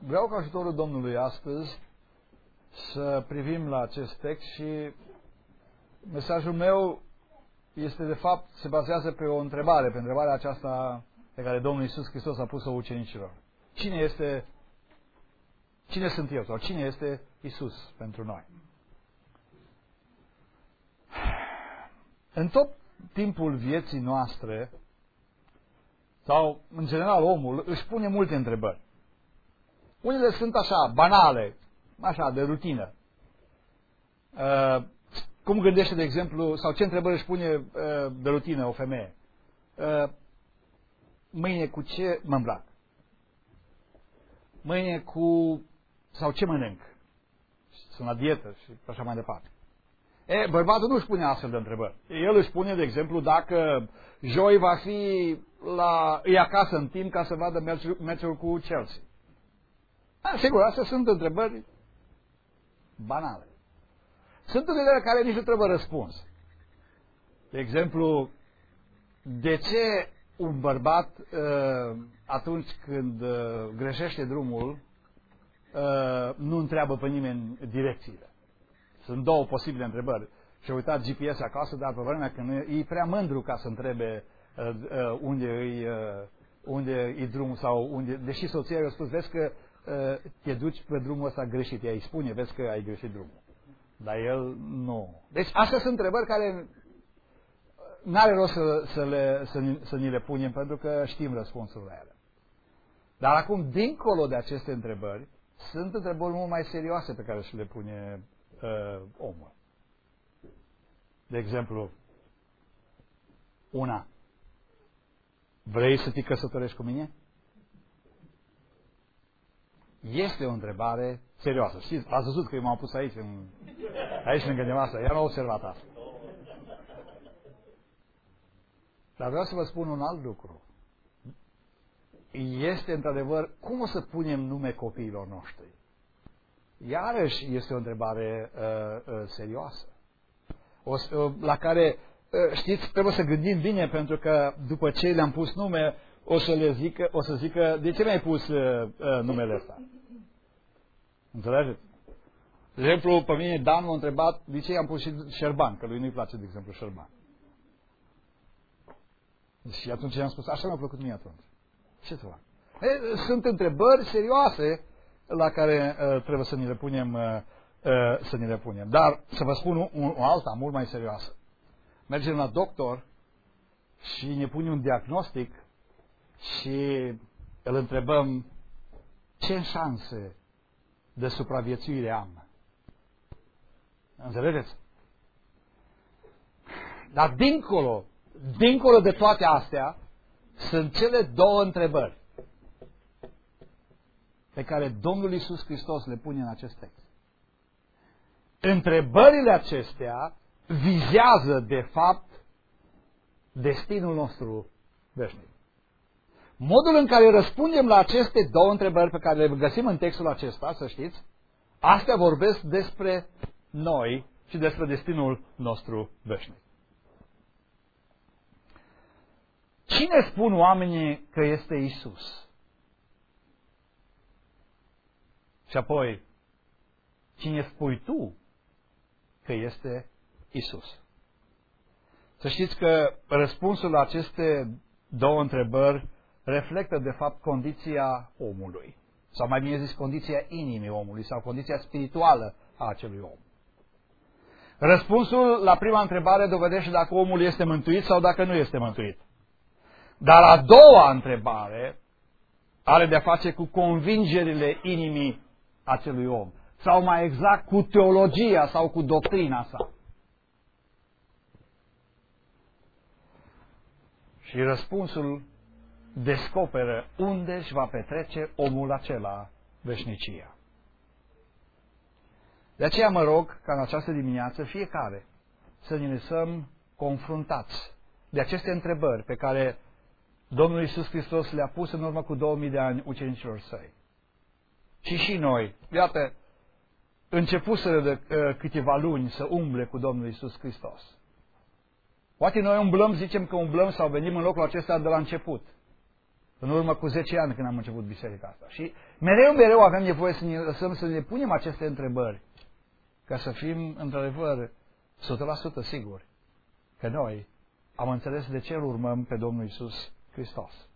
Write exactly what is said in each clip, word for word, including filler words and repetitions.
vreau cu ajutorul Domnului astăzi să privim la acest text și mesajul meu este, de fapt, se bazează pe o întrebare, pe întrebarea aceasta pe care Domnul Iisus Hristos a pus-o ucenicilor. Cine este, cine sunt eu sau cine este Iisus pentru noi? În tot timpul vieții noastre, sau în general omul își pune multe întrebări. Unele sunt așa, banale, așa, de rutină. Uh, cum gândește, de exemplu, sau ce întrebări își pune uh, de rutină o femeie? Uh, mâine cu ce mă îmbrac? Mâine cu... sau ce mănânc? Sunt la dietă și așa mai departe. E, bărbatul nu își pune astfel de întrebări. El își pune, de exemplu, dacă joi va fi la, e acasă în timp ca să vadă meciul cu Chelsea. A, sigur, astea sunt întrebări banale. Sunt unele care nici nu trebuie răspuns. De exemplu, de ce un bărbat atunci când greșește drumul nu întreabă pe nimeni direcțiile? Sunt două posibile întrebări. Și-a uitat G P S acasă, dar pe vremea când e prea mândru ca să întrebe unde e, unde e drumul sau unde... Deși soția i-a spus, vezi că te duci pe drumul ăsta greșit, ea îi spune, vezi că ai greșit drumul. Dar el nu. Deci astea sunt întrebări care n-are rost să, să, le, să, să ni le punem, pentru că știm răspunsul la ele. Dar acum, dincolo de aceste întrebări, sunt întrebări mult mai serioase pe care și le pune uh, omul. De exemplu, una, vrei să te căsătorești cu mine? Este o întrebare serioasă. Știți, ați văzut că eu m-am pus aici, în, aici lângă nevastă. Ea nu a observat asta. Dar vreau să vă spun un alt lucru. Este, într-adevăr, cum o să punem nume copiilor noștri? Iarăși este o întrebare uh, uh, serioasă. O, uh, la care, uh, știți, trebuie să gândim bine, pentru că după ce le-am pus nume, o să le zică, o să zică, de ce mi-ai pus uh, uh, numele ăsta? Înțelegeți? De exemplu, pe mine Dan m-a întrebat de ce i-am pus și Șerban, că lui nu-i place, de exemplu, Șerban. Și atunci i-am spus, așa mi-a plăcut mie atunci. Ce să fac? E, sunt întrebări serioase la care uh, trebuie să ni le punem, uh, uh, să ni le punem. Dar să vă spun o, o alta, mult mai serioasă. Mergem la doctor și ne punem un diagnostic și îl întrebăm ce șanse de supraviețuire am. Înțelegeți? Dar dincolo, dincolo de toate astea, sunt cele două întrebări pe care Domnul Iisus Hristos le pune în acest text. Întrebările acestea vizează, de fapt, destinul nostru veșnic. Modul în care răspundem la aceste două întrebări pe care le găsim în textul acesta, să știți, astea vorbesc despre noi și despre destinul nostru veșnic. Cine spun oamenii că este Isus? Și apoi, cine spui tu că este Isus? Să știți că răspunsul la aceste două întrebări reflectă, de fapt, condiția omului. Sau mai bine zis, condiția inimii omului sau condiția spirituală a acelui om. Răspunsul la prima întrebare dovedește dacă omul este mântuit sau dacă nu este mântuit. Dar a doua întrebare are de-a face cu convingerile inimii acelui om. Sau mai exact cu teologia sau cu doctrina sa. Și răspunsul descoperă unde își va petrece omul acela veșnicia. De aceea mă rog ca în această dimineață fiecare să ne lăsăm confruntați de aceste întrebări pe care Domnul Iisus Hristos le-a pus în urmă cu două mii de ani ucenicilor săi. Și și noi, iată, începuseră de uh, câteva luni să umble cu Domnul Iisus Hristos. Poate noi umblăm, zicem că umblăm sau venim în locul acesta de la început. în urmă cu zece ani când am început biserica asta. Și mereu, mereu avem nevoie să ne lăsăm să ne punem aceste întrebări, ca să fim, într-adevăr, o sută la sută siguri că noi am înțeles de ce îl urmăm pe Domnul Iisus Hristos.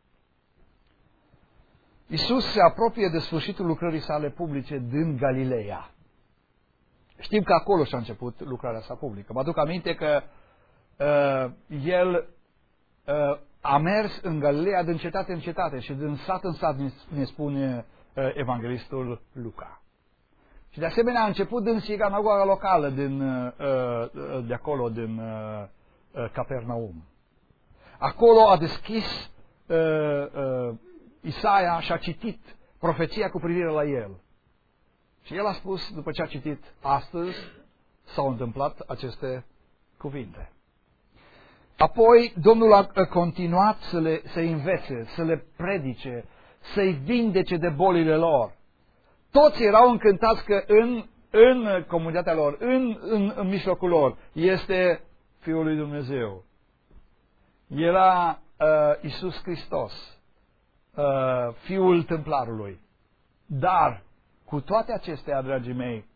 Iisus se apropie de sfârșitul lucrării sale publice din Galileea. Știm că acolo și-a început lucrarea sa publică. Mă aduc aminte că uh, el uh, a mers în Galileea din cetate în cetate și din sat în sat, ne, ne spune uh, evanghelistul Luca. Și de asemenea a început din sinagoga locală din, uh, uh, de acolo, din uh, uh, Capernaum. Acolo a deschis uh, uh, Isaia și a citit profeția cu privire la el. Și el a spus, după ce a citit, astăzi s-au întâmplat aceste cuvinte. Apoi Domnul a continuat să le să învețe, să le predice, să-i vindece de bolile lor. Toți erau încântați că în, în comunitatea lor, în, în, în mijlocul lor, este Fiul lui Dumnezeu. Era uh, Iisus Hristos, uh, Fiul Templarului. Dar, cu toate acestea, dragii mei,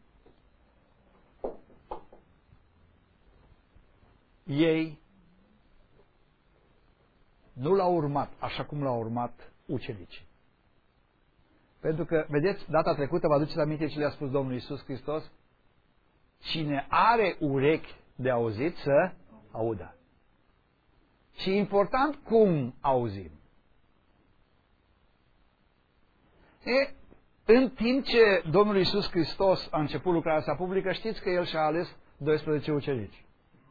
ei nu l-au urmat așa cum l-au urmat ucenicii. Pentru că, vedeți, data trecută, vă aduceți aminte ce le-a spus Domnul Iisus Hristos? Cine are urechi de auzit să audă. Și e important cum auzim. E, în timp ce Domnul Iisus Hristos a început lucrarea sa publică, știți că El și-a ales doisprezece ucenici.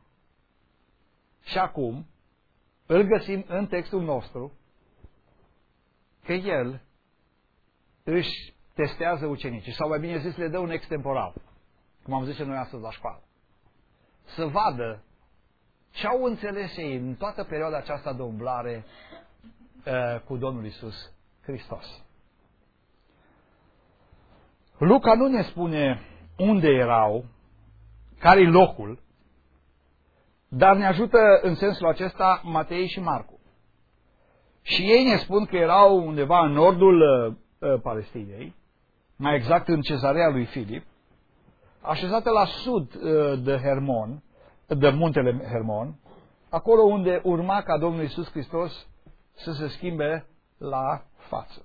Și acum îl găsim în textul nostru că El își testează ucenicii, sau mai bine zis, le dă un extemporal, cum am zis noi astăzi la școală, să vadă ce au înțeles ei în toată perioada aceasta de umblare uh, cu Domnul Iisus Hristos. Luca nu ne spune unde erau, care-i locul, dar ne ajută în sensul acesta Matei și Marcu. Și ei ne spun că erau undeva în nordul uh, Palestinei, mai exact în cezarea lui Filip, așezată la sud uh, de Hermon, de muntele Hermon, acolo unde urma ca Domnul Iisus Hristos să se schimbe la față.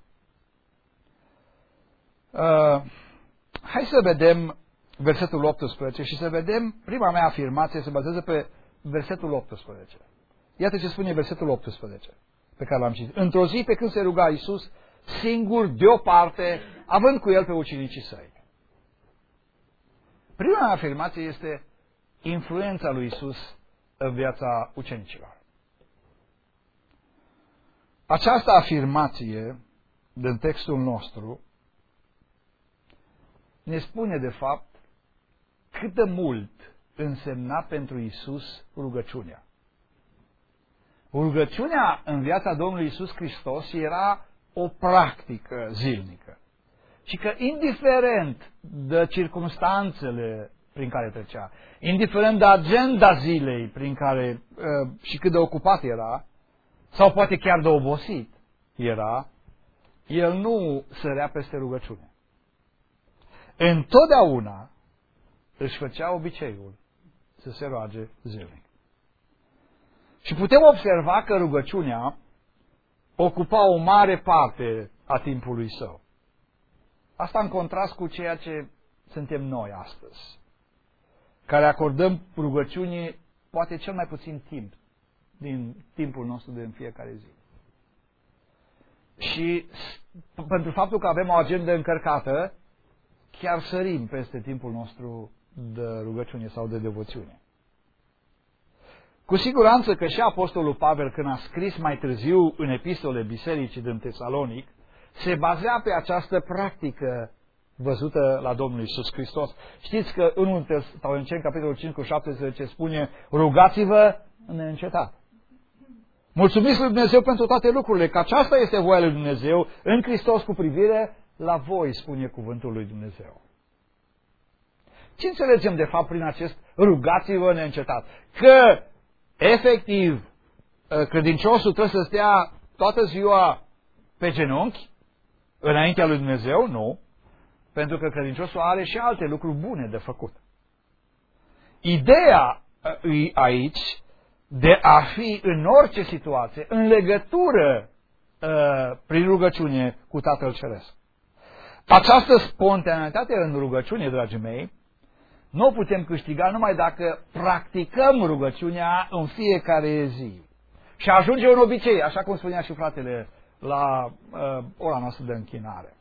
Uh, hai să vedem versetul optsprezece și să vedem, prima mea afirmație se bazează pe versetul optsprezece. Iată ce spune versetul optsprezece, pe care l-am citit. Într-o zi pe când se ruga Iisus, singur, deoparte, având cu el pe ucenicii săi. Prima mea afirmație este influența lui Iisus în viața ucenicilor. Această afirmație din textul nostru ne spune de fapt cât de mult însemna pentru Iisus rugăciunea. Rugăciunea în viața Domnului Iisus Hristos era o practică zilnică. Și că indiferent de circumstanțele prin care trecea, indiferent de agenda zilei prin care și cât de ocupat era, sau poate chiar de obosit era, el nu sărea peste rugăciune. Întotdeauna își făcea obiceiul să se roage zilnic. Și putem observa că rugăciunea ocupa o mare parte a timpului său. Asta în contrast cu ceea ce suntem noi astăzi, care acordăm rugăciunii poate cel mai puțin timp din timpul nostru de în fiecare zi. Și pentru faptul că avem o agendă încărcată, chiar sărim peste timpul nostru de rugăciune sau de devoțiune. Cu siguranță că și Apostolul Pavel, când a scris mai târziu în epistole bisericii din Tesalonic, se bazea pe această practică văzută la Domnul Iisus Hristos. Știți că în unu Tesaloniceni, capitolul cinci, cu șaptesprezece, spune: rugați-vă neîncetat. Mulțumiți lui Dumnezeu pentru toate lucrurile, că aceasta este voia lui Dumnezeu în Hristos cu privire la voi, spune cuvântul lui Dumnezeu. Ce înțelegem de fapt prin acest rugați-vă neîncetat? Că, efectiv, credinciosul trebuie să stea toată ziua pe genunchi înaintea lui Dumnezeu? Nu. Pentru că credinciosul are și alte lucruri bune de făcut. Ideea aici de a fi în orice situație, în legătură uh, prin rugăciune cu Tatăl Ceresc. Această spontaneitate în rugăciune, dragii mei, nu o putem câștiga numai dacă practicăm rugăciunea în fiecare zi. Și ajunge un obicei, așa cum spunea și fratele la uh, ora noastră de închinare.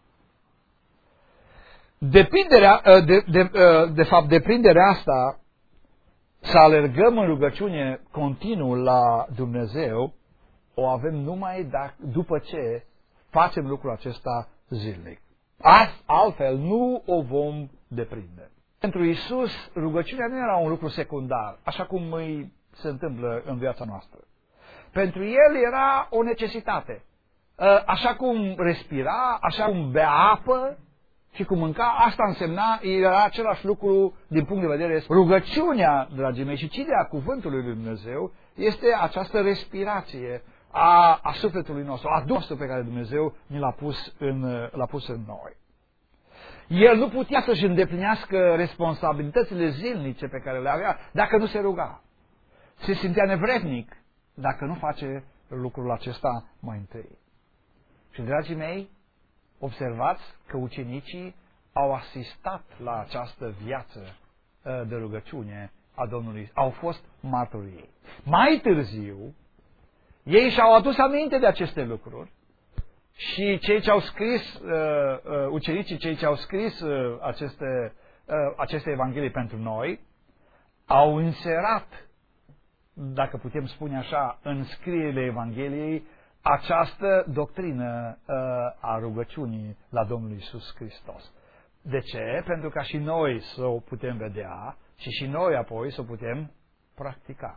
Depinderea, uh, de, de, uh, de fapt, deprinderea asta, să alergăm în rugăciune continuu la Dumnezeu, o avem numai dacă, după ce facem lucrul acesta zilnic. Altfel nu o vom deprinde. Pentru Iisus, rugăciunea nu era un lucru secundar, așa cum îi se întâmplă în viața noastră. Pentru El era o necesitate. Așa cum respira, așa cum bea apă și cum mânca, asta însemna, era același lucru din punct de vedere. Rugăciunea, dragii mei, și citirea cuvântului lui Dumnezeu este această respirație a, a sufletului nostru, a Duhului pe care Dumnezeu ni l-a pus în, l-a pus în noi. El nu putea să-și îndeplinească responsabilitățile zilnice pe care le avea dacă nu se ruga. Se simțea nevrednic dacă nu face lucrul acesta mai întâi. Și, dragii mei, observați că ucenicii au asistat la această viață de rugăciune a Domnului, au fost martorii ei. Mai târziu, ei și-au adus aminte de aceste lucruri și cei ce au scris, uh, uh, ucenicii, cei ce au scris uh, aceste, uh, aceste evanghelii pentru noi, au inserat, dacă putem spune așa, în scrierile Evangheliei, această doctrină uh, a rugăciunii la Domnul Iisus Hristos. De ce? Pentru ca și noi să o putem vedea și și noi apoi să o putem practica.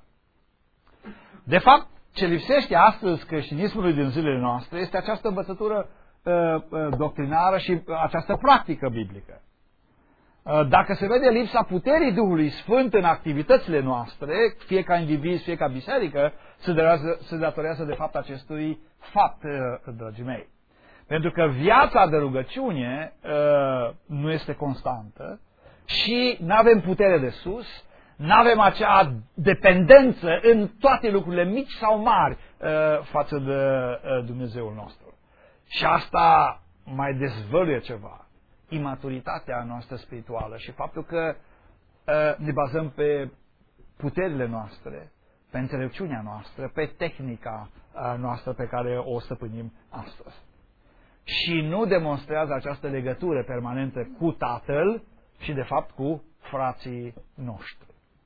De fapt, ce lipsește astăzi creștinismului din zilele noastre este această învățătură uh, uh, doctrinară și această practică biblică. Uh, dacă se vede lipsa puterii Duhului Sfânt în activitățile noastre, fie ca indivizi, fie ca biserică, se datorează, se datorează de fapt acestui fapt, uh, dragii mei. Pentru că viața de rugăciune uh, nu este constantă și nu avem putere de sus, nu avem acea dependență în toate lucrurile mici sau mari uh, față de uh, Dumnezeul nostru. Și asta mai dezvăluie ceva. Imaturitatea noastră spirituală și faptul că uh, ne bazăm pe puterile noastre, pe înțelepciunea noastră, pe tehnica uh, noastră pe care o stăpânim astăzi. Și nu demonstrează această legătură permanentă cu Tatăl și de fapt cu frații noștri.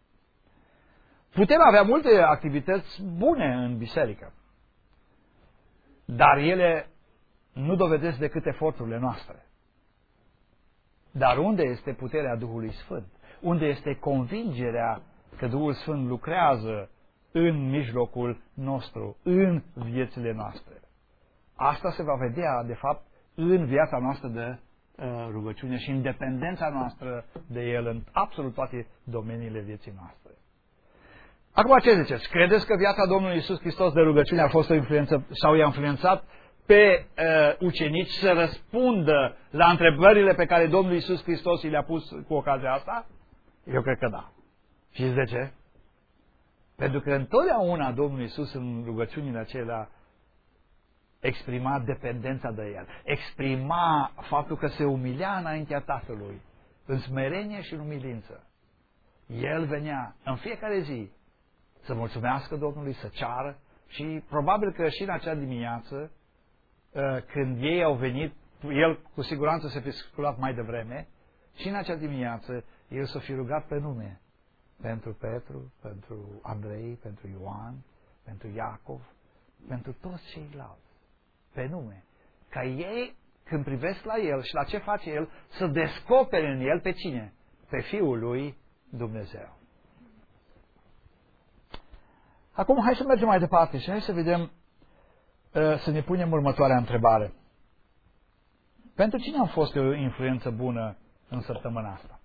Putem avea multe activități bune în biserică, dar ele nu dovedesc decât eforturile noastre. Dar unde este puterea Duhului Sfânt? Unde este convingerea că Duhul Sfânt lucrează în mijlocul nostru, în viețile noastre? Asta se va vedea, de fapt, în viața noastră de uh, rugăciune și în dependența noastră de El în absolut toate domeniile vieții noastre. Acum ce ziceți? Credeți că viața Domnului Iisus Hristos de rugăciune a fost o influență sau i-a influențat pe uh, ucenici să răspundă la întrebările pe care Domnul Iisus Hristos i le-a pus cu ocazia asta? Eu cred că da. Știți de ce? Pentru că întotdeauna Domnul Iisus în rugăciunile acelea exprima dependența de El, exprima faptul că se umilia înaintea Tatălui, în smerenie și în umilință. El venea în fiecare zi să mulțumească Domnului, să ceară și probabil că și în acea dimineață, când ei au venit, el cu siguranță se fi sculat mai devreme, și în acea dimineață el s-a fi rugat pe nume pentru Petru, pentru Andrei, pentru Ioan, pentru Iacov, pentru toți ceilalți, pe nume, ca ei, când privesc la el și la ce face el, să descopere în el pe cine? Pe Fiul lui Dumnezeu. Acum hai să mergem mai departe și hai să vedem, să ne punem următoarea întrebare. Pentru cine a fost o influență bună în săptămâna asta?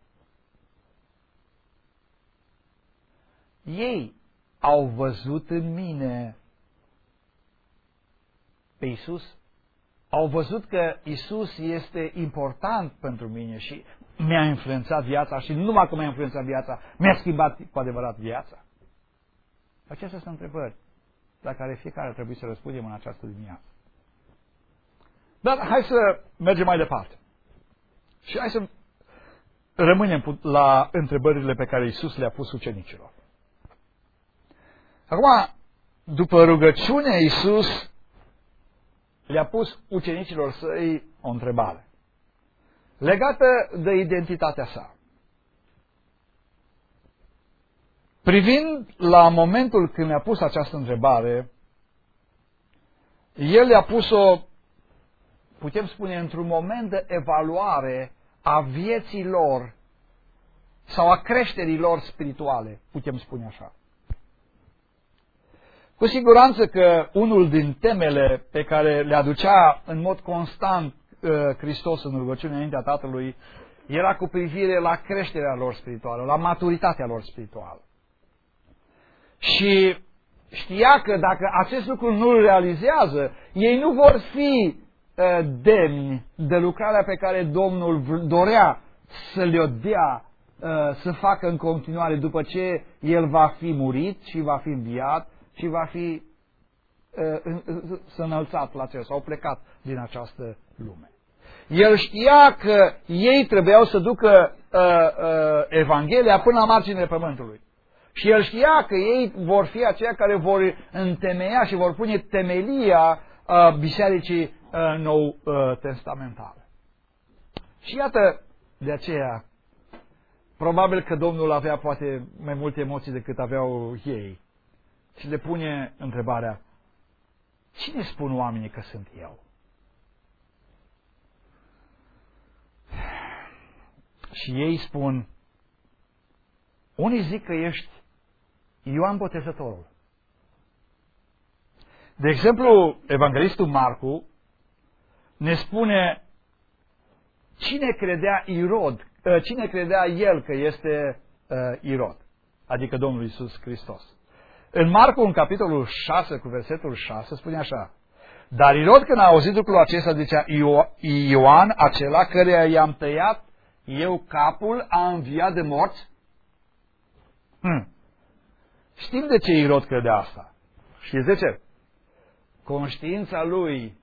Ei au văzut în mine pe Iisus? au văzut că Isus este important pentru mine și mi-a influențat viața și nu numai că mi-a influențat viața, mi-a schimbat cu adevărat viața? Acestea sunt întrebări la care fiecare trebuie să răspundem în această dimineață. Dar hai să mergem mai departe. Și hai să rămânem la întrebările pe care Iisus le-a pus ucenicilor. Acum, după rugăciune, Iisus le-a pus ucenicilor săi o întrebare legată de identitatea sa. Privind la momentul când le-a pus această întrebare, El le-a pus-o, putem spune, într-un moment de evaluare a vieții lor sau a creșterii lor spirituale, putem spune așa. Cu siguranță că unul din temele pe care le aducea în mod constant uh, Hristos în rugăciune înaintea Tatălui era cu privire la creșterea lor spirituală, la maturitatea lor spirituală. Și știa că dacă acest lucru nu îl realizează, ei nu vor fi uh, demni de lucrarea pe care Domnul dorea să le-o dea, uh, să facă în continuare după ce El va fi murit și va fi înviat și va fi uh, să înălțat la cer sau plecat din această lume. El știa că ei trebuiau să ducă uh, uh, Evanghelia până la marginile pământului. Și el știa că ei vor fi aceia care vor întemeia și vor pune temelia uh, bisericii uh, nou uh, testamentale. Și iată, de aceea, probabil că Domnul avea poate mai multe emoții decât aveau ei. Și le pune întrebarea: cine spun oamenii că sunt eu? Și ei spun, unii zic că ești Ioan Botezătorul. De exemplu, evanghelistul Marcu ne spune cine credea Irod, cine credea el că este Irod, adică Domnul Iisus Hristos. În Marcu, în capitolul șase, cu versetul șase, spune așa: dar Irod, când a auzit lucrul acesta, zicea, Ioan, acela căreia i-am tăiat eu capul, a înviat de morți? Hmm. Știm de ce Irod credea asta. Știți de ce? Conștiința lui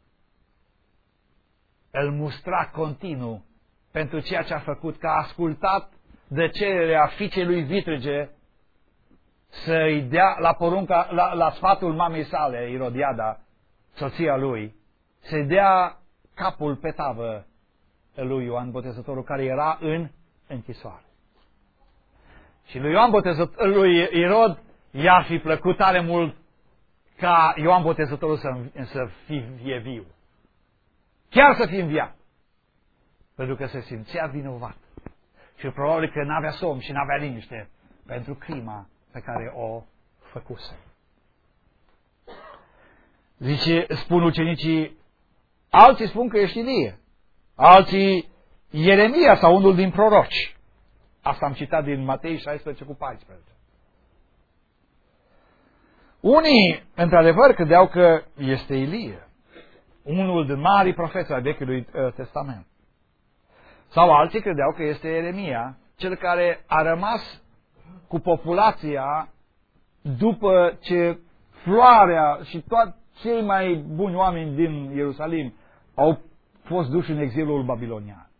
îl mustra continuu pentru ceea ce a făcut, că a ascultat de cererea fiicei lui vitrege să-i dea la porunca, la, la sfatul mamei sale, Irodiada, soția lui, să-i dea capul pe tavă lui Ioan Botezătorul, care era în închisoare. Și lui Ioan Botezătorul, lui Irod, i-ar fi plăcut tare mult ca Ioan Botezătorul să, să fie viu. Chiar să fie înviat. Pentru că se simțea vinovat. Și probabil că n-avea somn și n-avea liniște pentru crima pe care o făcuse. Zice, spun ucenicii, alții spun că ești Ilie, alții Ieremia sau unul din proroci. Asta am citat din Matei șaisprezece cu paisprezece. Unii, într-adevăr, credeau că este Ilie, unul din marii profeți ai Vechiului Testament. Sau alții credeau că este Ieremia, cel care a rămas cu populația după ce floarea și toți cei mai buni oameni din Ierusalim au fost duși în exilul babilonian.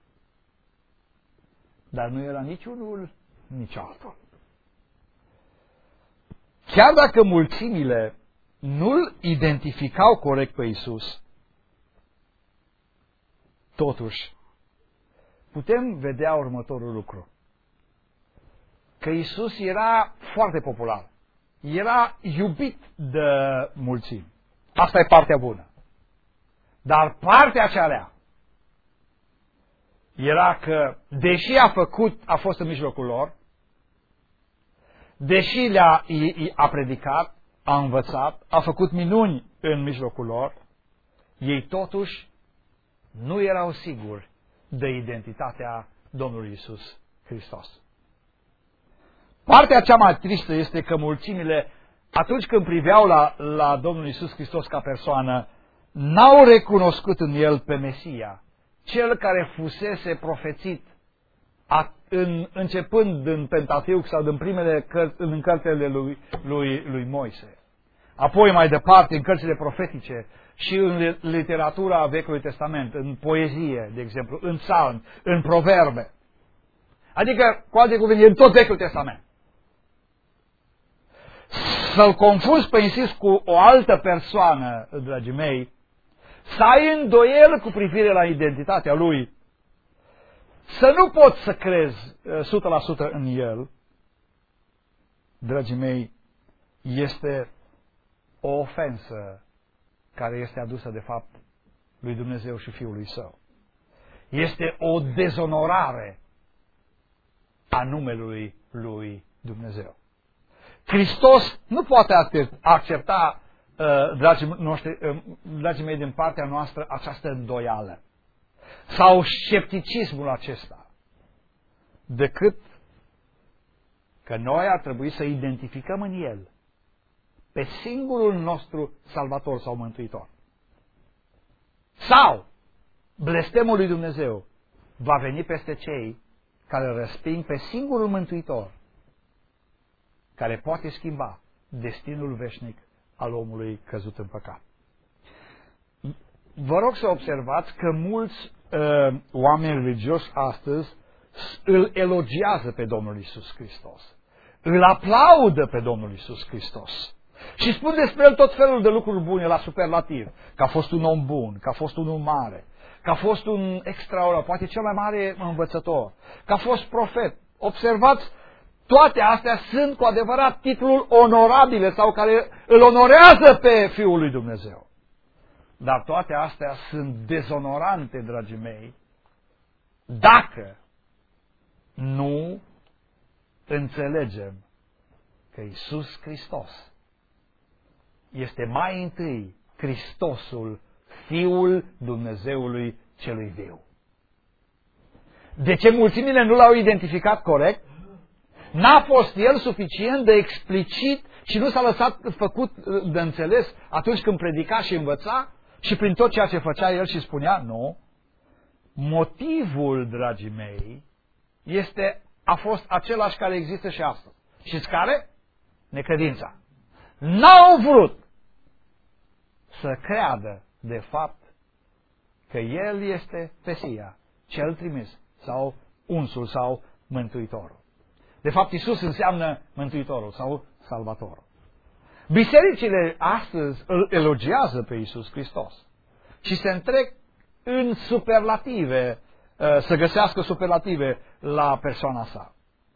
Dar nu era niciunul, nici altul. Chiar dacă mulțimile nu-l identificau corect pe Iisus, totuși, putem vedea următorul lucru. Că Iisus era foarte popular. Era iubit de mulțimi. Asta e partea bună. Dar partea cealea era că, deși a făcut, a fost în mijlocul lor, deși le-a a predicat, a învățat, a făcut minuni în mijlocul lor, ei totuși nu erau siguri de identitatea Domnului Iisus Hristos. Partea cea mai tristă este că mulțimile, atunci când priveau la, la Domnul Iisus Hristos ca persoană, n-au recunoscut în el pe Mesia, cel care fusese profețit a, în, începând în Pentateuc sau din primele cărți, în cărțile lui, lui, lui Moise. Apoi mai departe în cărțile profetice și în literatura Vechiului Testament, în poezie, de exemplu, în psalmi, în proverbe. Adică, cu alte cuvinte, în tot Vechiul Testament. Să-l confunzi pe insist cu o altă persoană, dragii mei, să ai îndoiel cu privire la identitatea lui, să nu poți să crezi o sută la sută în el, dragii mei, este o ofensă care este adusă de fapt lui Dumnezeu și Fiului Său. Este o dezonorare a numelui lui Dumnezeu. Hristos nu poate accepta, dragii, noștri, dragii mei, din partea noastră această îndoială sau scepticismul acesta, decât că noi ar trebui să identificăm în El pe singurul nostru Salvator sau Mântuitor. Sau blestemul lui Dumnezeu va veni peste cei care resping pe singurul Mântuitor, care poate schimba destinul veșnic al omului căzut în păcat. Vă rog să observați că mulți uh, oameni religioși astăzi îl elogiază pe Domnul Iisus Hristos, îl aplaudă pe Domnul Iisus Hristos și spun despre el tot felul de lucruri bune la superlativ, că a fost un om bun, că a fost un om mare, că a fost un extraordinar, poate cel mai mare învățător, că a fost profet. Observați, toate astea sunt cu adevărat titluri onorabile sau care îl onorează pe Fiul lui Dumnezeu. Dar toate astea sunt dezonorante, dragii mei, dacă nu înțelegem că Iisus Hristos este mai întâi Hristosul, Fiul Dumnezeului celui viu. De ce mulțimile nu l-au identificat corect? N-a fost el suficient de explicit și nu s-a lăsat făcut de înțeles atunci când predica și învăța și prin tot ceea ce făcea el și spunea? Nu. Motivul, dragii mei, este, a fost același care există și astăzi. Știți care? Necredința. N-au vrut să creadă, de fapt, că el este Mesia, cel trimis, sau unsul, sau Mântuitorul. De fapt, Iisus înseamnă Mântuitorul sau Salvatorul. Bisericile astăzi îl elogiază pe Iisus Hristos și se întrec în superlative, să găsească superlative la persoana sa.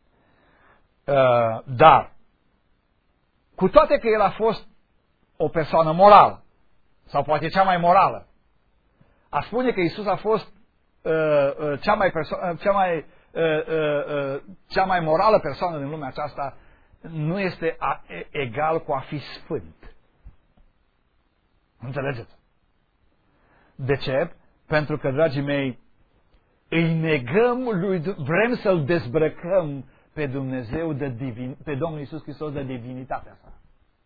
Dar, cu toate că el a fost o persoană morală, sau poate cea mai morală, a spune că Iisus a fost cea mai, perso- cea mai cea mai morală persoană din lumea aceasta nu este a, egal cu a fi sfânt. Înțelegeți? De ce? Pentru că, dragii mei, îi negăm lui, vrem să-L dezbrăcăm pe Dumnezeu, de divin, pe Domnul Iisus Hristos de divinitatea sa.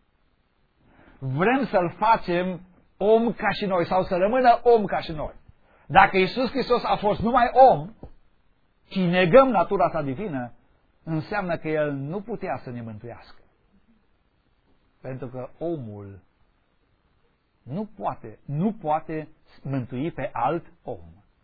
Vrem să-L facem om ca și noi sau să rămână om ca și noi. Dacă Iisus Hristos a fost numai om și negăm natura sa divină, înseamnă că El nu putea să ne mântuiască. Pentru că omul nu poate, nu poate mântui pe alt om.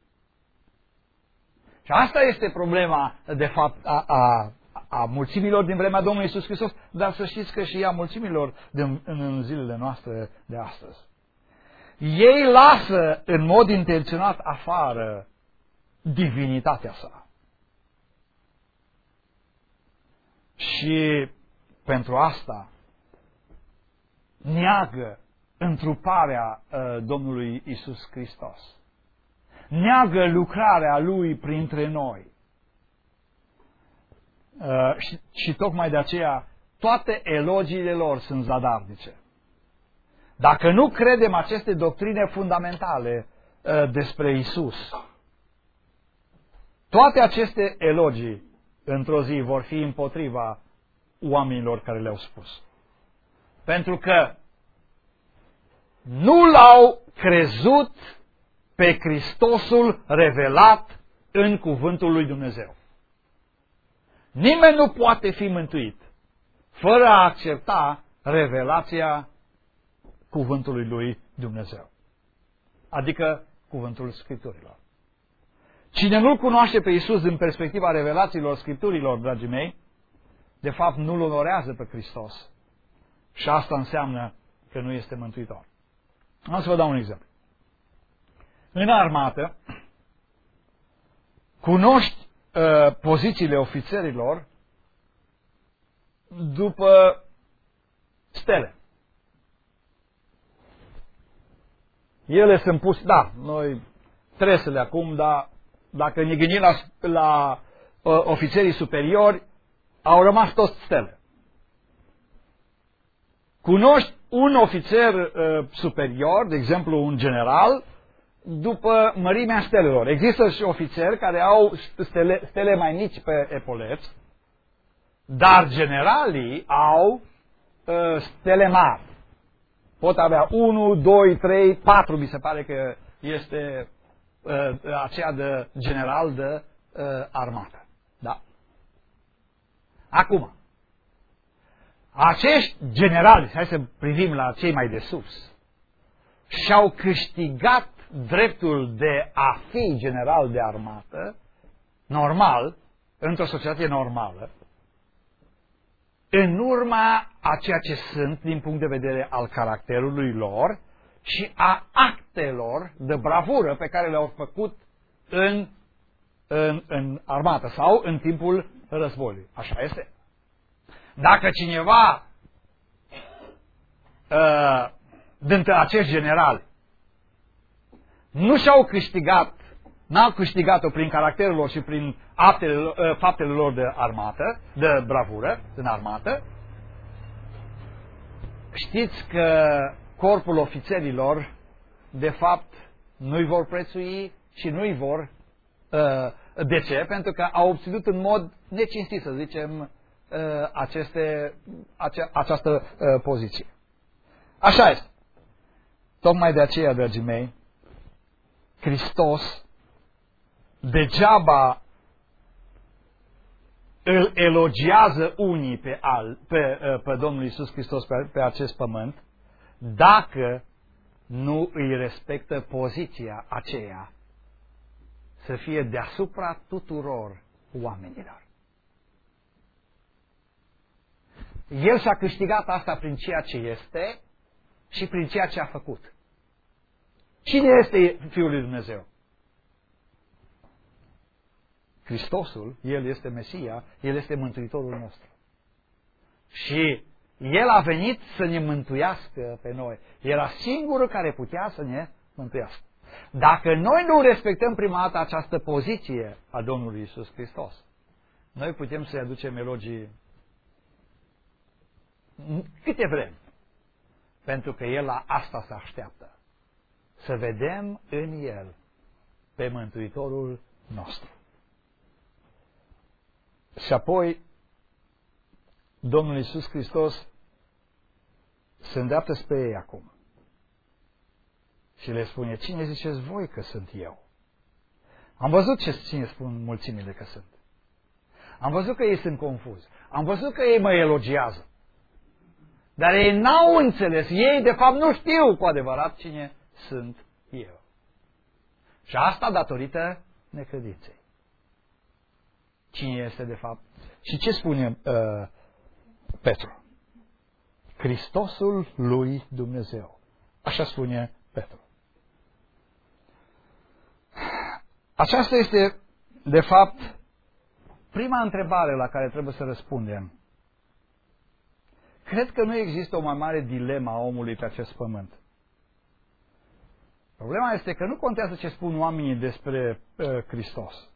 Și asta este problema, de fapt, a, a, a mulțimilor din vremea Domnului Iisus Hristos, dar să știți că și a mulțimilor din, în zilele noastre de astăzi. Ei lasă în mod intenționat afară divinitatea sa. Și pentru asta neagă întruparea uh, Domnului Iisus Hristos. Neagă lucrarea Lui printre noi. Uh, și, și tocmai de aceea toate elogiile lor sunt zadarnice. Dacă nu credem aceste doctrine fundamentale uh, despre Iisus, toate aceste elogii într-o zi vor fi împotriva oamenilor care le-au spus. Pentru că nu l-au crezut pe Hristosul revelat în cuvântul lui Dumnezeu. Nimeni nu poate fi mântuit fără a accepta revelația cuvântului lui Dumnezeu, adică cuvântul Scripturilor. Cine nu-L cunoaște pe Iisus din perspectiva revelațiilor Scripturilor, dragii mei, de fapt nu-L onorează pe Hristos. Și asta înseamnă că nu este mântuitor. Am să vă dau un exemplu. În armată, cunoști uh, pozițiile ofițerilor după stele. Ele sunt puse, da, noi tresele acum, dar dacă ne gândim la, la uh, ofițerii superiori, au rămas toți stele. Cunoști un ofițer uh, superior, de exemplu un general, după mărimea stelelor. Există și ofițeri care au stele, stele mai mici pe epoleți, dar generalii au uh, stele mari. Pot avea unu, doi, trei, patru, mi se pare că este uh, aceea de general de uh, armată. Da? Acum, acești generali, hai să privim la cei mai de sus, și-au câștigat dreptul de a fi general de armată, normal, într-o societate normală, în urma a ceea ce sunt din punct de vedere al caracterului lor și a actelor de bravură pe care le-au făcut în, în, în armată sau în timpul războiului. Așa este. Dacă cineva uh, dintre acești generali nu și-au câștigat, n-au câștigat-o prin caracterul lor și prin aptele, uh, faptele lor de armată, de bravură în armată, știți că corpul ofițerilor de fapt nu-i vor prețui și nu-i vor uh, de ce? Pentru că au obținut în mod necinstit, să zicem, aceste, ace, această uh, poziție. Așa este. Tocmai de aceea, dragii mei, Hristos degeaba îl elogiază unii pe, al, pe, uh, pe Domnul Iisus Hristos pe, pe acest pământ, dacă nu îi respectă poziția aceea să fie deasupra tuturor oamenilor. El și-a câștigat asta prin ceea ce este și prin ceea ce a făcut. Cine este Fiul lui Dumnezeu? Hristosul, El este Mesia, El este Mântuitorul nostru. Și El a venit să ne mântuiască pe noi. Era singurul care putea să ne mântuiască. Dacă noi nu respectăm prima dată această poziție a Domnului Iisus Hristos, noi putem să-i aducem elogii câte vrem. Pentru că El la asta se așteaptă. Să vedem în El pe Mântuitorul nostru. Și apoi Domnul Iisus Hristos se îndreaptă spre ei acum. Și le spune, cine ziceți voi că sunt eu? Am văzut ce, cine spun mulțimile că sunt. Am văzut că ei sunt confuzi. Am văzut că ei mă elogiază. Dar ei n-au înțeles. Ei, de fapt, nu știu cu adevărat cine sunt eu. Și asta datorită necredinței. Cine este, de fapt? Și ce spune uh, Petru? Hristosul lui Dumnezeu. Așa spune Petru. Aceasta este, de fapt, prima întrebare la care trebuie să răspundem. Cred că nu există o mai mare dilemă a omului pe acest pământ. Problema este că nu contează ce spun oamenii despre uh, Hristos.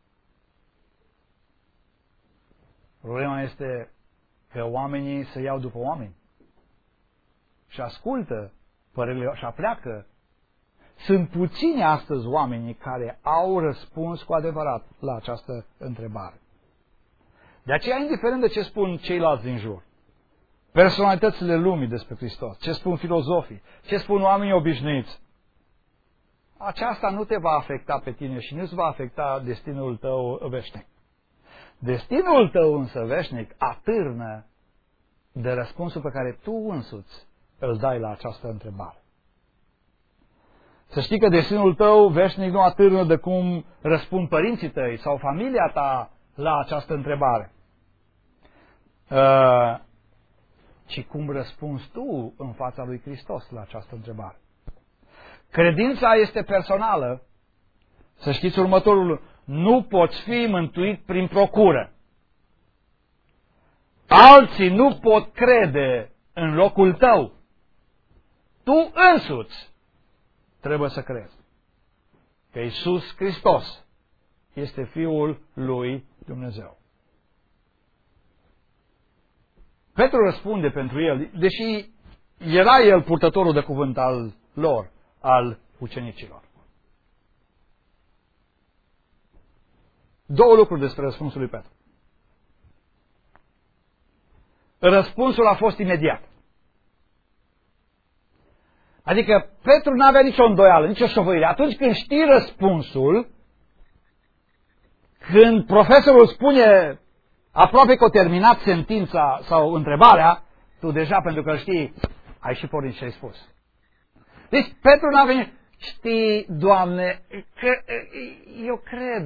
Problema este că oamenii se iau după oameni și ascultă părerile și apleacă. Sunt puțini astăzi oamenii care au răspuns cu adevărat la această întrebare. De aceea, indiferent de ce spun ceilalți din jur, personalitățile lumii despre Hristos, ce spun filozofii, ce spun oamenii obișnuiți, aceasta nu te va afecta pe tine și nu îți va afecta destinul tău veșnic. Destinul tău însă veșnic atârnă de răspunsul pe care tu însuți îl dai la această întrebare. Să știi că destinul tău veșnic nu atârnă de cum răspund părinții tăi sau familia ta la această întrebare, uh, ci cum răspunzi tu în fața lui Hristos la această întrebare. Credința este personală. Să știți următorul: nu poți fi mântuit prin procură. Alții nu pot crede în locul tău. Tu însuți trebuie să crezi că Iisus Hristos este Fiul lui Dumnezeu. Petru răspunde pentru el, deși era el purtătorul de cuvânt al lor, al ucenicilor. Două lucruri despre răspunsul lui Petru. Răspunsul a fost imediat. Adică Petru nu avea nicio îndoială, nicio șovăire. Atunci când știi răspunsul, când profesorul spune aproape că a terminat sentința sau întrebarea, tu deja, pentru că știi, ai și pornit ce ai spus. Deci Petru n-a venit. Știi, Doamne, că eu cred,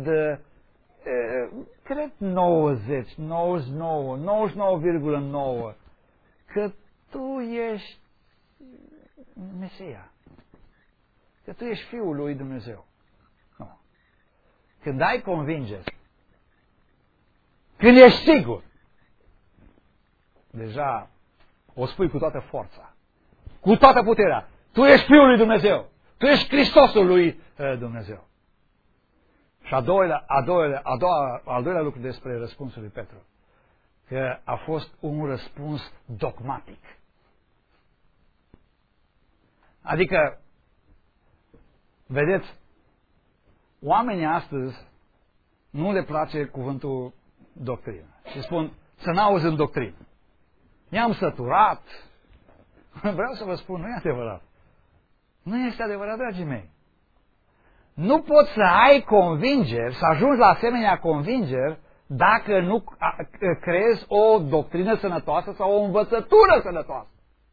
cred nouăzeci, nouăzeci și nouă, nouăzeci și nouă virgulă nouă că Tu ești Mesia, că Tu ești Fiul lui Dumnezeu. Nu. Când ai convingere, când ești sigur, deja o spui cu toată forța, cu toată puterea. Tu ești Fiul lui Dumnezeu. Tu ești Hristosul lui Dumnezeu. Și a doilea, a doilea, a doua, al doilea lucru despre răspunsul lui Petru, că a fost un răspuns dogmatic. Adică, vedeți, oamenii astăzi nu le place cuvântul doctrină. Și spun, să n-auzi în doctrină. I-am săturat. Vreau să vă spun, nu e adevărat. Nu este adevărat, dragii mei. Nu poți să ai convingeri, să ajungi la asemenea convingeri, dacă nu creezi o doctrină sănătoasă sau o învățătură sănătoasă.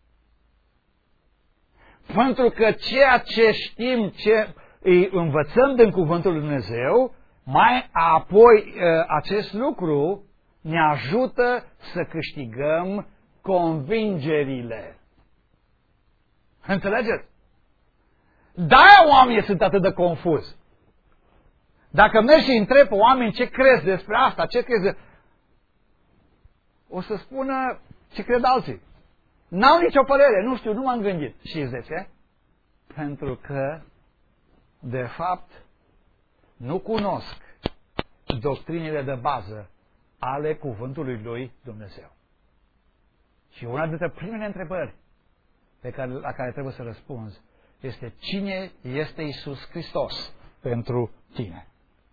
Pentru că ceea ce știm, ce îi învățăm din Cuvântul lui Dumnezeu, mai apoi acest lucru ne ajută să câștigăm convingerile. Înțelegeți? De-aia oamenii sunt atât de confuzi. Dacă mergi și întrebi pe oameni ce crezi despre asta, ce crezi de... o să spună ce cred alții. N-au nicio părere, nu știu, nu m-am gândit. Și de ce? Pentru că, de fapt, nu cunosc doctrinile de bază ale Cuvântului lui Dumnezeu. Și una dintre primele întrebări pe care, la care trebuie să răspunzi este: cine este Iisus Hristos pentru tine?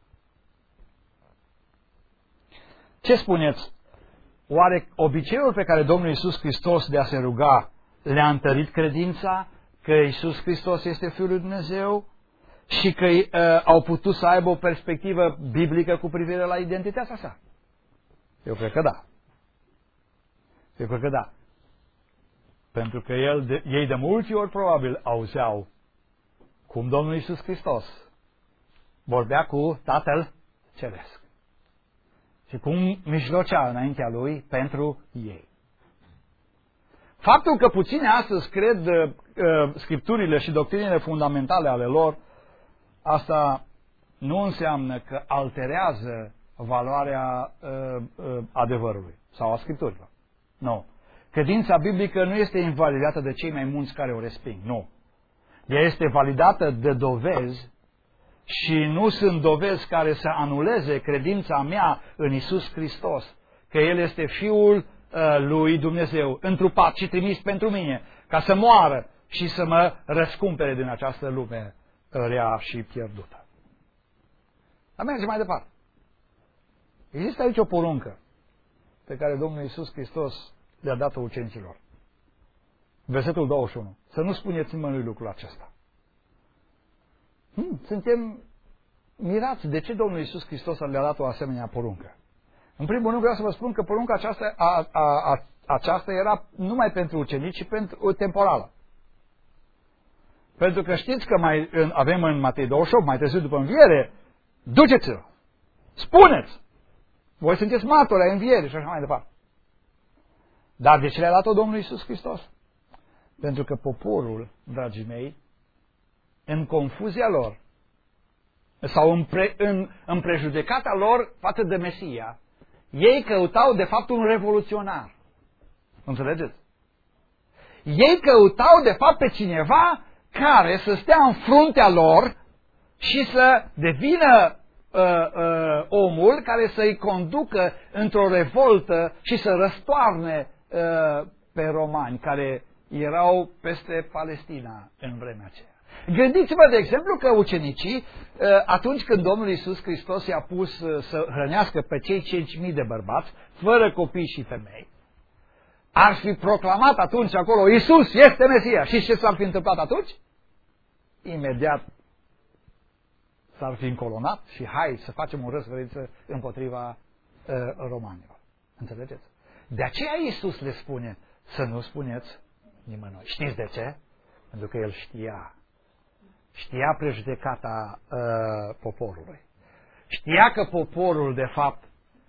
Ce spuneți? Oare obiceiul pe care Domnul Iisus Hristos de a se ruga le-a întărit credința că Iisus Hristos este Fiul lui Dumnezeu și că uh, au putut să aibă o perspectivă biblică cu privire la identitatea sa? Eu cred că da. Eu cred că da. Pentru că el de, ei de multe ori probabil auzeau cum Domnul Iisus Hristos vorbea cu Tatăl Ceresc și cum mijlocea înaintea Lui pentru ei. Faptul că puțini astăzi cred uh, Scripturile și doctrinele fundamentale ale lor, asta nu înseamnă că alterează valoarea uh, uh, adevărului sau a Scripturilor. Nu. Credința biblică nu este invalidată de cei mai mulți care o resping. Nu. Ea este validată de dovezi și nu sunt dovezi care să anuleze credința mea în Iisus Hristos, că El este Fiul uh, lui Dumnezeu, întrupat și trimis pentru mine, ca să moară și să mă răscumpere din această lume rea și pierdută. Dar mergem mai departe. Există aici o poruncă pe care Domnul Iisus Hristos le-a dat-o ucenicilor. Versetul douăzeci și unu. Să nu spuneți nimănui lucrul acesta. Hmm, suntem mirați de ce Domnul Iisus Hristos le-a dat o asemenea poruncă. În primul rând vreau să vă spun că porunca aceasta, a, a, a, aceasta era numai pentru ucenici și pentru temporală. Pentru că știți că mai în, avem în Matei douăzeci și opt, mai târziu după înviere, duceți-vă, spuneți, voi sunteți martori ai învierii și așa mai departe. Dar de ce le-a dat-o Domnul Iisus Hristos? Pentru că poporul, dragii mei, în confuzia lor, sau în, pre, în, în prejudecata lor față de Mesia, ei căutau de fapt un revoluționar. Înțelegeți? Ei căutau de fapt pe cineva care să stea în fruntea lor și să devină uh, uh, omul care să-i conducă într-o revoltă și să răstoarne uh, pe romani care erau peste Palestina în vremea aceea. Gândiți-vă, de exemplu, că ucenicii, atunci când Domnul Iisus Hristos i-a pus să hrănească pe cei cinci mii de bărbați, fără copii și femei, ar fi proclamat atunci acolo, Iisus este Mesia. Și ce s-ar fi întâmplat atunci? Imediat s-ar fi încolonat și hai să facem o răzvăriță împotriva uh, romanilor. Înțelegeți? De aceea Iisus le spune să nu spuneți nimănui. Știți de ce? Pentru că El știa. Știa prejudecata uh, poporului. Știa că poporul, de fapt,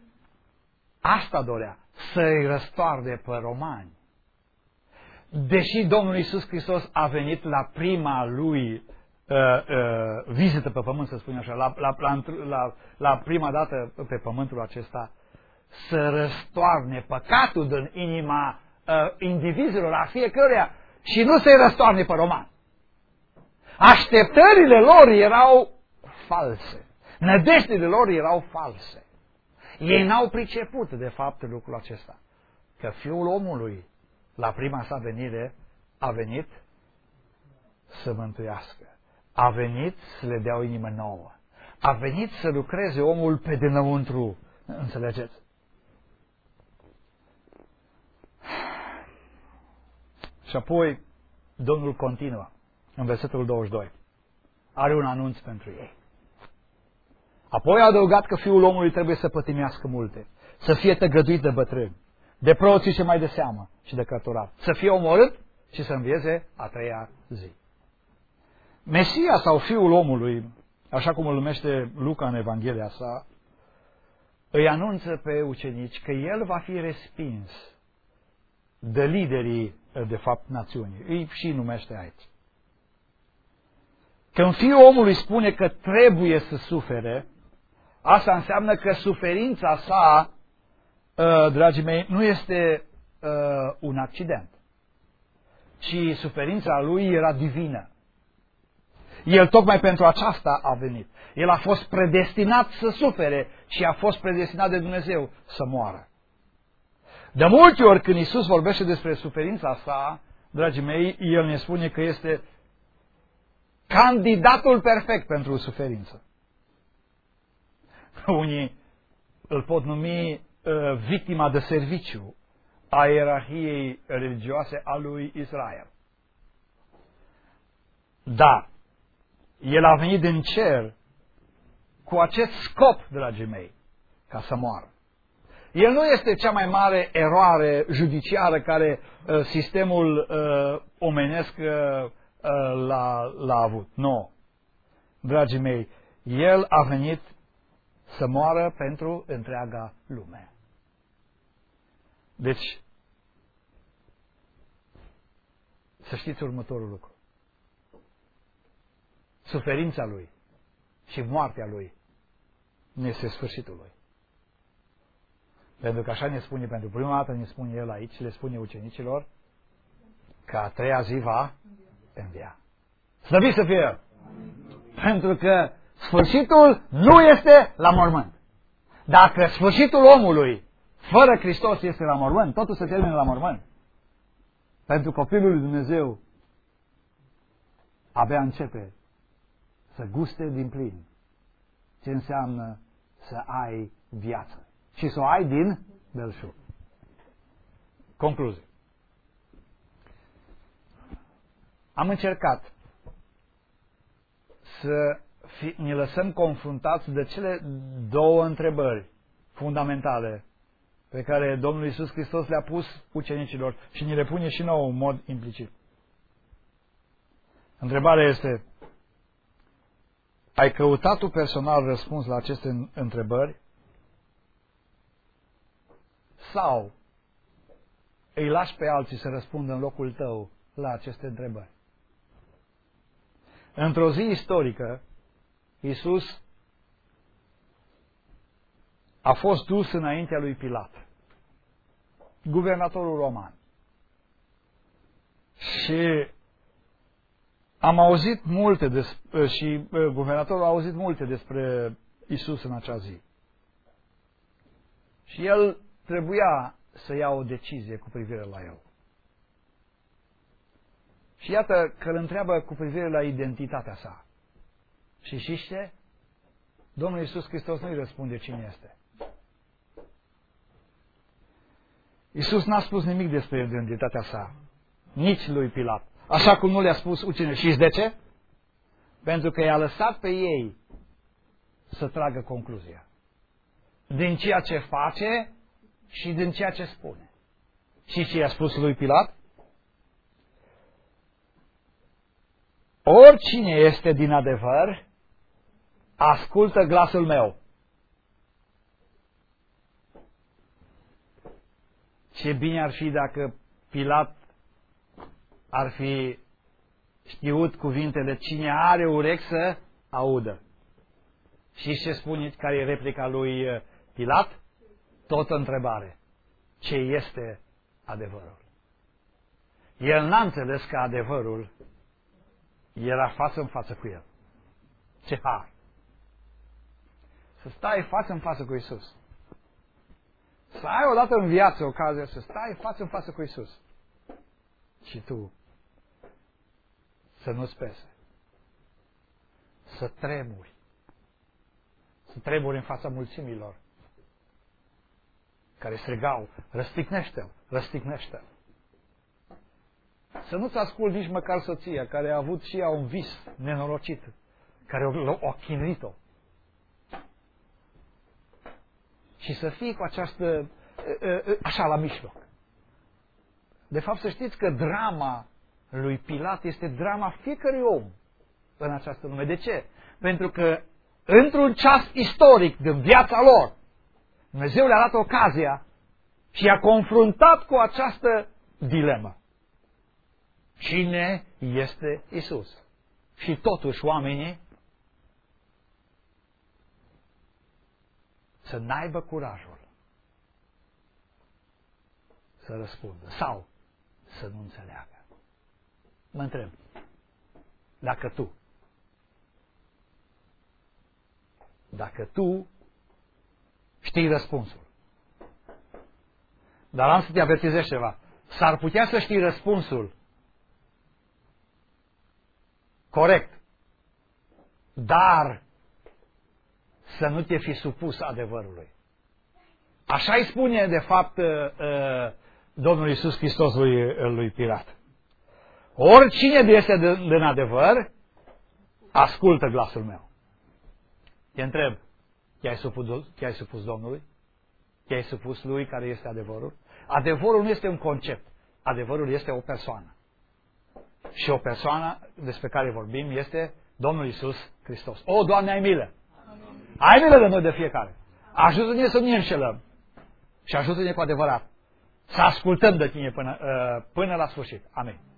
asta dorea, să-i răstoarne pe romani. Deși Domnul Iisus Hristos a venit la prima lui uh, uh, vizită pe pământ, să spunem așa, la, la, la, la, la prima dată pe pământul acesta, să răstoarne păcatul din inima uh, indivizilor, a fiecăruia, și nu să-i răstoarne pe romani. Așteptările lor erau false. Nădejdile lor erau false. Ei n-au priceput, de fapt, lucrul acesta. Că Fiul omului, la prima sa venire, a venit să mântuiască. A venit să le dea o inimă nouă. A venit să lucreze omul pe dinăuntru. Înțelegeți? Și apoi, Domnul continuă. În versetul douăzeci și doi. Are un anunț pentru ei. Apoi a adăugat că Fiul omului trebuie să pătimească multe, să fie tăgăduit de bătrâni, de preoții ce mai de seamă și de cărturat, să fie omorât și să învieze a treia zi. Mesia sau Fiul omului, așa cum îl numește Luca în Evanghelia sa, îi anunță pe ucenici că el va fi respins de liderii, de fapt, națiunii. Îi și numește aici. Când Fiul omului spune că trebuie să sufere, asta înseamnă că suferința sa, dragii mei, nu este un accident, ci suferința lui era divină. El tocmai pentru aceasta a venit. El a fost predestinat să sufere și a fost predestinat de Dumnezeu să moară. De multe ori când Iisus vorbește despre suferința sa, dragii mei, El ne spune că este candidatul perfect pentru suferință. Unii îl pot numi uh, victima de serviciu a ierarhiei religioase a lui Israel. Dar El a venit din cer cu acest scop, dragii mei, ca să moară. El nu este cea mai mare eroare judiciară care uh, sistemul uh, omenesc uh, L-a, l-a avut. Nu. Dragii mei, El a venit să moară pentru întreaga lume. Deci, să știți următorul lucru. Suferința Lui și moartea Lui nu este sfârșitul Lui. Pentru că așa ne spune, pentru prima dată ne spune El aici, le spune ucenicilor, că a treia zi va învia. Slăvit să fie! Pentru că sfârșitul nu este la mormânt. Dacă sfârșitul omului fără Hristos este la mormânt, totul se termină la mormânt. Pentru copilul lui Dumnezeu abia începe să guste din plin ce înseamnă să ai viață. Și să o ai din belșug. Concluzie. Am încercat să fi, ne lăsăm confruntați de cele două întrebări fundamentale pe care Domnul Iisus Hristos le-a pus ucenicilor și ne le pune și nouă în mod implicit. Întrebarea este: ai căutat tu personal răspuns la aceste întrebări? Sau îi lași pe alții să răspundă în locul tău la aceste întrebări? Într-o zi istorică, Iisus a fost dus înaintea lui Pilat, guvernatorul roman. Și am auzit multe despre, și guvernatorul a auzit multe despre Iisus în acea zi. Și el trebuia să ia o decizie cu privire la el. Și iată că îl întreabă cu privire la identitatea sa. Și știți ce? Domnul Iisus Hristos nu-i răspunde cine este. Iisus n-a spus nimic despre identitatea sa, nici lui Pilat. Așa cum nu le-a spus ucenicilor. Știți de ce? Pentru că i-a lăsat pe ei să tragă concluzia din ceea ce face și din ceea ce spune. Și ce i-a spus lui Pilat? Oricine este din adevăr, ascultă glasul meu. Ce bine ar fi dacă Pilat ar fi știut cuvintele: cine are urechi să audă. Și ce spune, care e replica lui Pilat? Tot întrebare: ce este adevărul? El n-a înțeles că adevărul era față în față cu el. Ce har! Să stai față în față cu Iisus. Să ai odată în viață ocazia să stai față în față cu Iisus. Și tu să nu-ți pese. Să tremuri. Să tremuri în fața mulțimilor care strigau: răstignește-l, răstignește-l. Să nu-ți asculti nici măcar soția, care a avut și ea un vis nenorocit, care o chinuit-o. Și să fii cu această, așa, la mijloc. De fapt, să știți că drama lui Pilat este drama fiecărui om în această lume. De ce? Pentru că într-un ceas istoric din viața lor, Dumnezeu le-a dat ocazia și i-a confruntat cu această dilemă. Cine este Iisus? Și totuși oamenii să n-aibă curajul să răspundă sau să nu înțeleagă. Mă întreb, dacă tu, dacă tu știi răspunsul, dar am să te avertizez ceva, s-ar putea să știi răspunsul corect, dar să nu te fi supus adevărului. Așa îi spune, de fapt, Domnul Iisus Hristos lui, lui Pilat. Oricine este din adevăr, ascultă glasul meu. Te întreb, te-ai supus, te-ai supus Domnului? Te-ai supus lui care este adevărul? Adevărul nu este un concept. Adevărul este o persoană. Și o persoană despre care vorbim este Domnul Iisus Hristos. O, Doamne, ai milă! Ai milă de noi de fiecare! Ajută-ne să nu ne înșelăm. Și ajută-ne cu adevărat să ascultăm de Tine până, până la sfârșit. Amin.